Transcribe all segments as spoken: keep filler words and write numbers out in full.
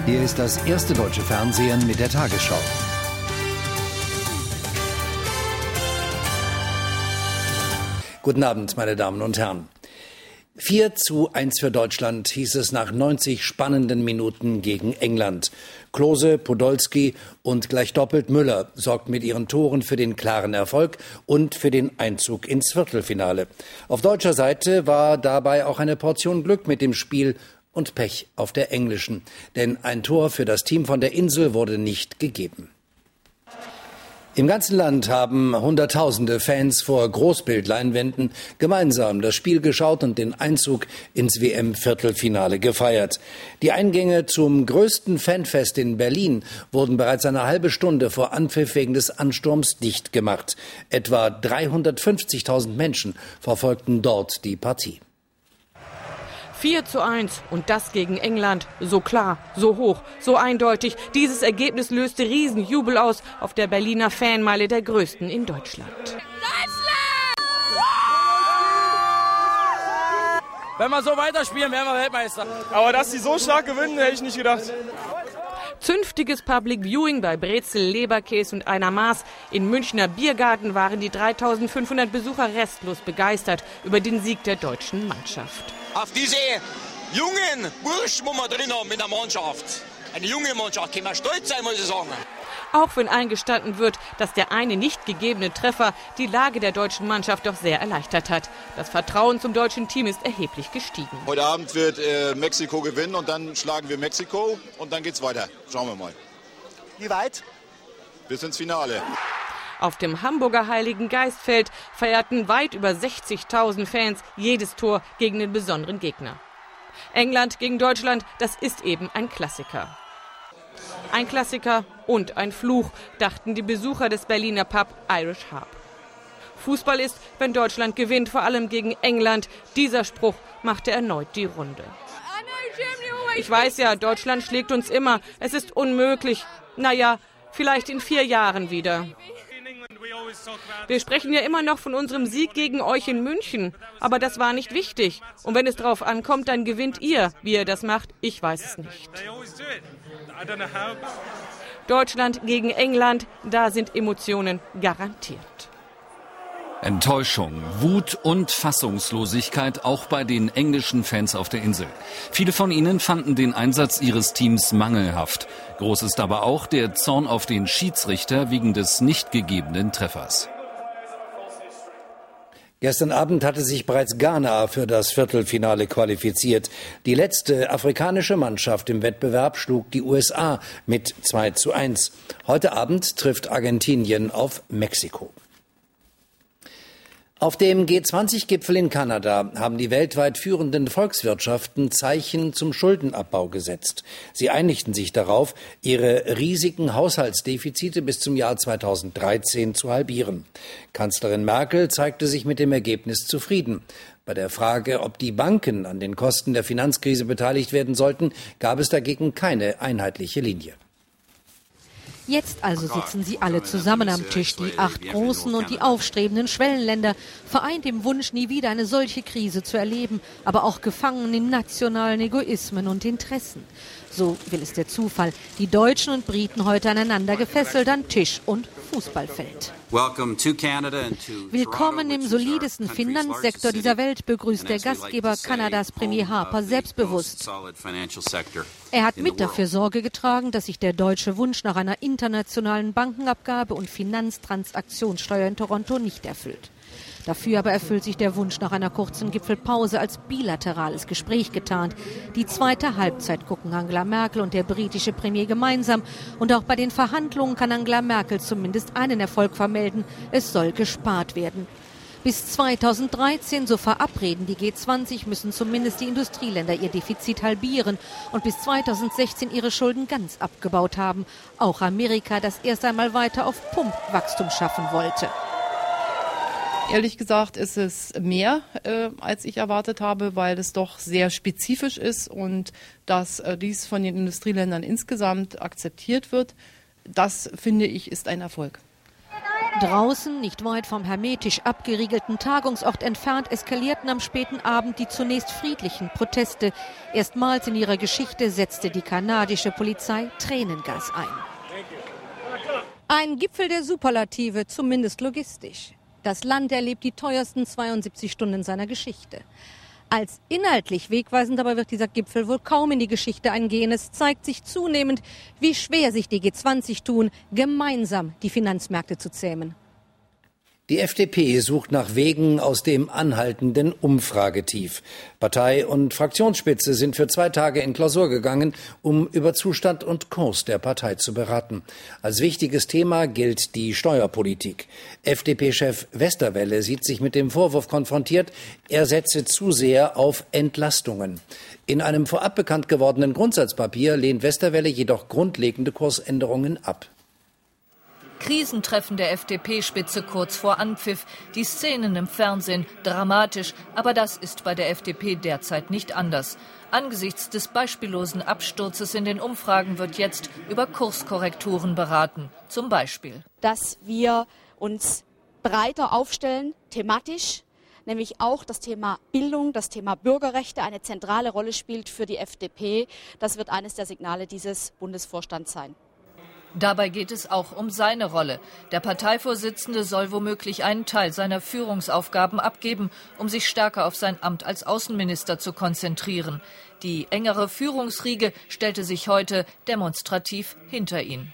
Hier ist das erste deutsche Fernsehen mit der Tagesschau. Guten Abend, meine Damen und Herren. vier zu eins für Deutschland hieß es nach neunzig spannenden Minuten gegen England. Klose, Podolski und gleich doppelt Müller sorgten mit ihren Toren für den klaren Erfolg und für den Einzug ins Viertelfinale. Auf deutscher Seite war dabei auch eine Portion Glück mit dem Spiel und Pech auf der englischen. Denn ein Tor für das Team von der Insel wurde nicht gegeben. Im ganzen Land haben Hunderttausende Fans vor Großbildleinwänden gemeinsam das Spiel geschaut und den Einzug ins W M-Viertelfinale gefeiert. Die Eingänge zum größten Fanfest in Berlin wurden bereits eine halbe Stunde vor Anpfiff wegen des Ansturms dicht gemacht. Etwa dreihundertfünfzigtausend Menschen verfolgten dort die Partie. vier zu eins und das gegen England. So klar, so hoch, so eindeutig. Dieses Ergebnis löste Riesenjubel aus auf der Berliner Fanmeile, der größten in Deutschland. Deutschland! Wenn wir so weiterspielen, werden wir Weltmeister. Aber dass sie so stark gewinnen, hätte ich nicht gedacht. Zünftiges Public Viewing bei Brezel, Leberkäse und einer Maß. Im Münchner Biergarten waren die dreitausendfünfhundert Besucher restlos begeistert über den Sieg der deutschen Mannschaft. Auf diese jungen Burschen, die wir drin haben in der Mannschaft. Eine junge Mannschaft, können wir stolz sein, muss ich sagen. Auch wenn eingestanden wird, dass der eine nicht gegebene Treffer die Lage der deutschen Mannschaft doch sehr erleichtert hat. Das Vertrauen zum deutschen Team ist erheblich gestiegen. Heute Abend wird äh, Mexiko gewinnen und dann schlagen wir Mexiko und dann geht's weiter. Schauen wir mal. Wie weit? Bis ins Finale. Auf dem Hamburger Heiligen Geistfeld feierten weit über sechzigtausend Fans jedes Tor gegen den besonderen Gegner. England gegen Deutschland, das ist eben ein Klassiker. Ein Klassiker und ein Fluch, dachten die Besucher des Berliner Pub Irish Harp. Fußball ist, wenn Deutschland gewinnt, vor allem gegen England. Dieser Spruch machte erneut die Runde. Ich weiß ja, Deutschland schlägt uns immer. Es ist unmöglich. Naja, vielleicht in vier Jahren wieder. Wir sprechen ja immer noch von unserem Sieg gegen euch in München. Aber das war nicht wichtig. Und wenn es drauf ankommt, dann gewinnt ihr. Wie ihr das macht, ich weiß es nicht. Deutschland gegen England, da sind Emotionen garantiert. Enttäuschung, Wut und Fassungslosigkeit auch bei den englischen Fans auf der Insel. Viele von ihnen fanden den Einsatz ihres Teams mangelhaft. Groß ist aber auch der Zorn auf den Schiedsrichter wegen des nicht gegebenen Treffers. Gestern Abend hatte sich bereits Ghana für das Viertelfinale qualifiziert. Die letzte afrikanische Mannschaft im Wettbewerb schlug die U S A mit zwei zu eins. Heute Abend trifft Argentinien auf Mexiko. Auf dem G zwanzig Gipfel in Kanada haben die weltweit führenden Volkswirtschaften Zeichen zum Schuldenabbau gesetzt. Sie einigten sich darauf, ihre riesigen Haushaltsdefizite bis zum Jahr zweitausenddreizehn zu halbieren. Kanzlerin Merkel zeigte sich mit dem Ergebnis zufrieden. Bei der Frage, ob die Banken an den Kosten der Finanzkrise beteiligt werden sollten, gab es dagegen keine einheitliche Linie. Jetzt also sitzen sie alle zusammen am Tisch, die acht großen und die aufstrebenden Schwellenländer, vereint im Wunsch, nie wieder eine solche Krise zu erleben, aber auch gefangen in nationalen Egoismen und Interessen. So will es der Zufall. Die Deutschen und Briten heute aneinander gefesselt an Tisch und Fußballfeld. Willkommen im solidesten Finanzsektor dieser Welt, begrüßt der Gastgeber Kanadas Premier Harper selbstbewusst. Er hat mit dafür Sorge getragen, dass sich der deutsche Wunsch nach einer internationalen Bankenabgabe und Finanztransaktionssteuer in Toronto nicht erfüllt. Dafür aber erfüllt sich der Wunsch nach einer kurzen Gipfelpause als bilaterales Gespräch getarnt. Die zweite Halbzeit gucken Angela Merkel und der britische Premier gemeinsam. Und auch bei den Verhandlungen kann Angela Merkel zumindest einen Erfolg vermelden. Es soll gespart werden. Bis zweitausenddreizehn, so verabreden die G zwanzig, müssen zumindest die Industrieländer ihr Defizit halbieren und bis zweitausendsechzehn ihre Schulden ganz abgebaut haben. Auch Amerika, das erst einmal weiter auf Pump Wachstum schaffen wollte. Ehrlich gesagt ist es mehr, äh, als ich erwartet habe, weil es doch sehr spezifisch ist und dass äh, dies von den Industrieländern insgesamt akzeptiert wird. Das, finde ich, ist ein Erfolg. Draußen, nicht weit vom hermetisch abgeriegelten Tagungsort entfernt, eskalierten am späten Abend die zunächst friedlichen Proteste. Erstmals in ihrer Geschichte setzte die kanadische Polizei Tränengas ein. Ein Gipfel der Superlative, zumindest logistisch. Das Land erlebt die teuersten zweiundsiebzig Stunden seiner Geschichte. Als inhaltlich wegweisend aber wird dieser Gipfel wohl kaum in die Geschichte eingehen. Es zeigt sich zunehmend, wie schwer sich die G zwanzig tun, gemeinsam die Finanzmärkte zu zähmen. Die F D P sucht nach Wegen aus dem anhaltenden Umfragetief. Partei und Fraktionsspitze sind für zwei Tage in Klausur gegangen, um über Zustand und Kurs der Partei zu beraten. Als wichtiges Thema gilt die Steuerpolitik. F D P-Chef Westerwelle sieht sich mit dem Vorwurf konfrontiert, er setze zu sehr auf Entlastungen. In einem vorab bekannt gewordenen Grundsatzpapier lehnt Westerwelle jedoch grundlegende Kursänderungen ab. Krisentreffen der F D P-Spitze kurz vor Anpfiff. Die Szenen im Fernsehen dramatisch, aber das ist bei der F D P derzeit nicht anders. Angesichts des beispiellosen Absturzes in den Umfragen wird jetzt über Kurskorrekturen beraten. Zum Beispiel, dass wir uns breiter aufstellen, thematisch, nämlich auch das Thema Bildung, das Thema Bürgerrechte eine zentrale Rolle spielt für die F D P. Das wird eines der Signale dieses Bundesvorstands sein. Dabei geht es auch um seine Rolle. Der Parteivorsitzende soll womöglich einen Teil seiner Führungsaufgaben abgeben, um sich stärker auf sein Amt als Außenminister zu konzentrieren. Die engere Führungsriege stellte sich heute demonstrativ hinter ihn.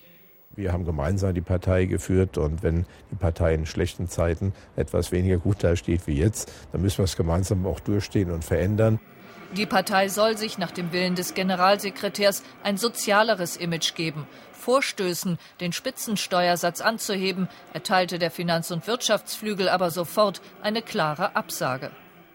Wir haben gemeinsam die Partei geführt und wenn die Partei in schlechten Zeiten etwas weniger gut dasteht wie jetzt, dann müssen wir es gemeinsam auch durchstehen und verändern. Die Partei soll sich nach dem Willen des Generalsekretärs ein sozialeres Image geben. Vorstößen, den Spitzensteuersatz anzuheben, erteilte der Finanz- und Wirtschaftsflügel aber sofort eine klare Absage.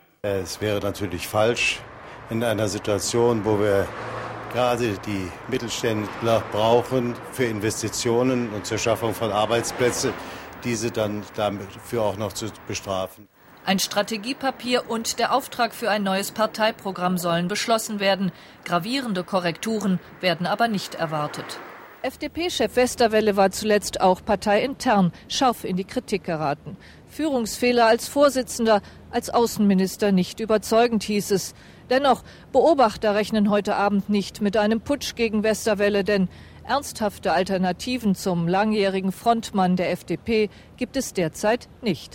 Es wäre natürlich falsch, in einer Situation, wo wir gerade die Mittelständler brauchen für Investitionen und zur Schaffung von Arbeitsplätzen, diese dann dafür auch noch zu bestrafen. Ein Strategiepapier und der Auftrag für ein neues Parteiprogramm sollen beschlossen werden. Gravierende Korrekturen werden aber nicht erwartet. F D P-Chef Westerwelle war zuletzt auch parteiintern scharf in die Kritik geraten. Führungsfehler als Vorsitzender, als Außenminister nicht überzeugend, hieß es. Dennoch, Beobachter rechnen heute Abend nicht mit einem Putsch gegen Westerwelle, denn ernsthafte Alternativen zum langjährigen Frontmann der F D P gibt es derzeit nicht.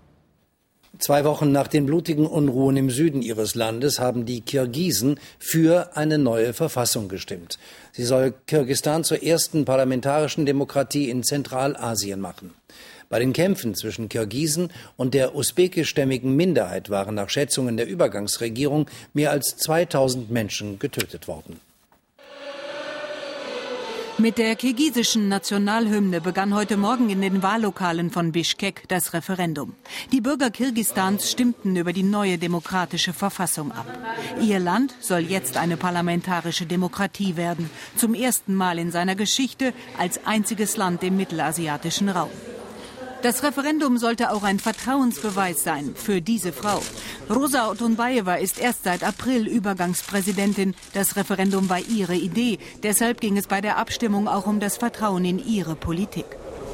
Zwei Wochen nach den blutigen Unruhen im Süden ihres Landes haben die Kirgisen für eine neue Verfassung gestimmt. Sie soll Kirgisistan zur ersten parlamentarischen Demokratie in Zentralasien machen. Bei den Kämpfen zwischen Kirgisen und der usbekischstämmigen Minderheit waren nach Schätzungen der Übergangsregierung mehr als zweitausend Menschen getötet worden. Mit der kirgisischen Nationalhymne begann heute Morgen in den Wahllokalen von Bischkek das Referendum. Die Bürger Kirgisistans stimmten über die neue demokratische Verfassung ab. Ihr Land soll jetzt eine parlamentarische Demokratie werden, zum ersten Mal in seiner Geschichte als einziges Land im mittelasiatischen Raum. Das Referendum sollte auch ein Vertrauensbeweis sein für diese Frau. Rosa Otunbajewa ist erst seit April Übergangspräsidentin. Das Referendum war ihre Idee. Deshalb ging es bei der Abstimmung auch um das Vertrauen in ihre Politik.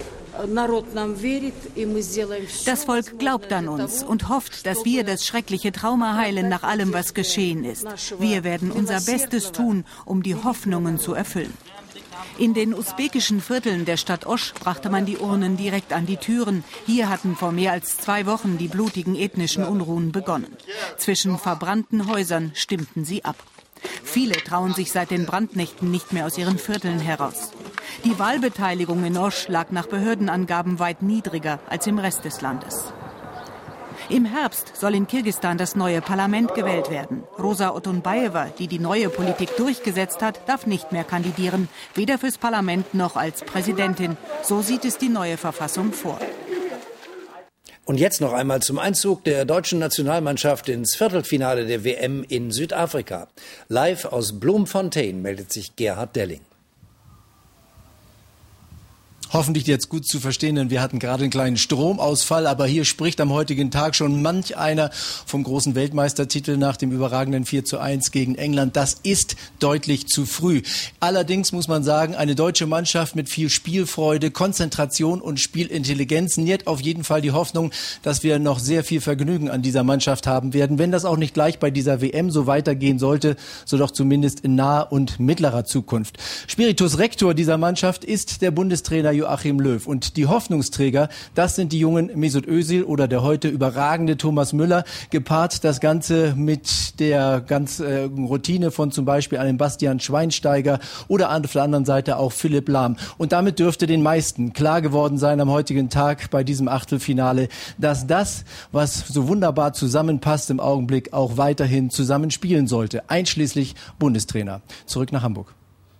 Das Volk glaubt an uns und hofft, dass wir das schreckliche Trauma heilen nach allem, was geschehen ist. Wir werden unser Bestes tun, um die Hoffnungen zu erfüllen. In den usbekischen Vierteln der Stadt Osch brachte man die Urnen direkt an die Türen. Hier hatten vor mehr als zwei Wochen die blutigen ethnischen Unruhen begonnen. Zwischen verbrannten Häusern stimmten sie ab. Viele trauen sich seit den Brandnächten nicht mehr aus ihren Vierteln heraus. Die Wahlbeteiligung in Osch lag nach Behördenangaben weit niedriger als im Rest des Landes. Im Herbst soll in Kirgisistan das neue Parlament gewählt werden. Rosa Otunbajewa, die die neue Politik durchgesetzt hat, darf nicht mehr kandidieren, weder fürs Parlament noch als Präsidentin. So sieht es die neue Verfassung vor. Und jetzt noch einmal zum Einzug der deutschen Nationalmannschaft ins Viertelfinale der W M in Südafrika. Live aus Bloemfontein meldet sich Gerhard Delling. hoffentlich jetzt gut zu verstehen, denn wir hatten gerade einen kleinen Stromausfall, aber hier spricht am heutigen Tag schon manch einer vom großen Weltmeistertitel nach dem überragenden vier zu eins gegen England. Das ist deutlich zu früh. Allerdings muss man sagen, eine deutsche Mannschaft mit viel Spielfreude, Konzentration und Spielintelligenz nährt auf jeden Fall die Hoffnung, dass wir noch sehr viel Vergnügen an dieser Mannschaft haben werden. Wenn das auch nicht gleich bei dieser W M so weitergehen sollte, so doch zumindest in naher und mittlerer Zukunft. Spiritus Rector dieser Mannschaft ist der Bundestrainer Joachim Löw. Und die Hoffnungsträger, das sind die jungen Mesut Özil oder der heute überragende Thomas Müller, gepaart das Ganze mit der ganz äh, Routine von zum Beispiel einem Bastian Schweinsteiger oder auf der anderen Seite auch Philipp Lahm. Und damit dürfte den meisten klar geworden sein am heutigen Tag bei diesem Achtelfinale, dass das, was so wunderbar zusammenpasst im Augenblick, auch weiterhin zusammenspielen sollte, einschließlich Bundestrainer. Zurück nach Hamburg.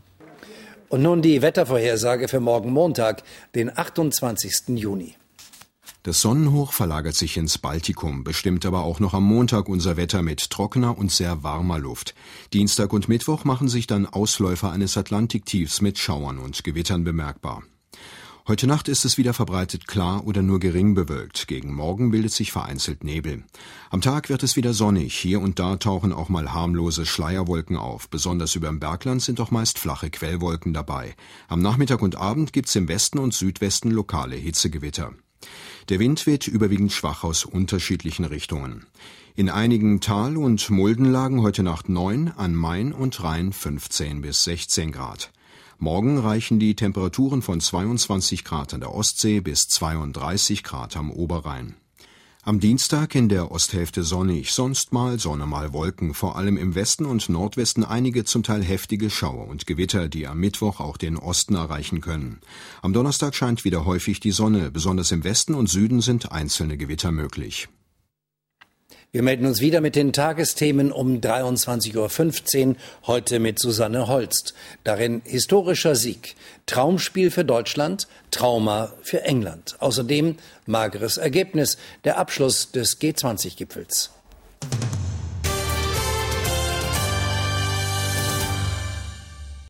Und nun die Wettervorhersage für morgen Montag, den achtundzwanzigsten Juni. Das Sonnenhoch verlagert sich ins Baltikum, bestimmt aber auch noch am Montag unser Wetter mit trockener und sehr warmer Luft. Dienstag und Mittwoch machen sich dann Ausläufer eines Atlantiktiefs mit Schauern und Gewittern bemerkbar. Heute Nacht ist es wieder verbreitet klar oder nur gering bewölkt. Gegen Morgen bildet sich vereinzelt Nebel. Am Tag wird es wieder sonnig. Hier und da tauchen auch mal harmlose Schleierwolken auf. Besonders über dem Bergland sind auch meist flache Quellwolken dabei. Am Nachmittag und Abend gibt's im Westen und Südwesten lokale Hitzegewitter. Der Wind weht überwiegend schwach aus unterschiedlichen Richtungen. In einigen Tal- und Muldenlagen heute Nacht neun, an Main und Rhein fünfzehn bis sechzehn Grad. Morgen reichen die Temperaturen von zweiundzwanzig Grad an der Ostsee bis zweiunddreißig Grad am Oberrhein. Am Dienstag in der Osthälfte sonnig, sonst mal Sonne, mal Wolken, vor allem im Westen und Nordwesten einige zum Teil heftige Schauer und Gewitter, die am Mittwoch auch den Osten erreichen können. Am Donnerstag scheint wieder häufig die Sonne, besonders im Westen und Süden sind einzelne Gewitter möglich. Wir melden uns wieder mit den Tagesthemen um dreiundzwanzig Uhr fünfzehn, heute mit Susanne Holst. Darin historischer Sieg, Traumspiel für Deutschland, Trauma für England. Außerdem mageres Ergebnis, der Abschluss des G zwanzig Gipfels.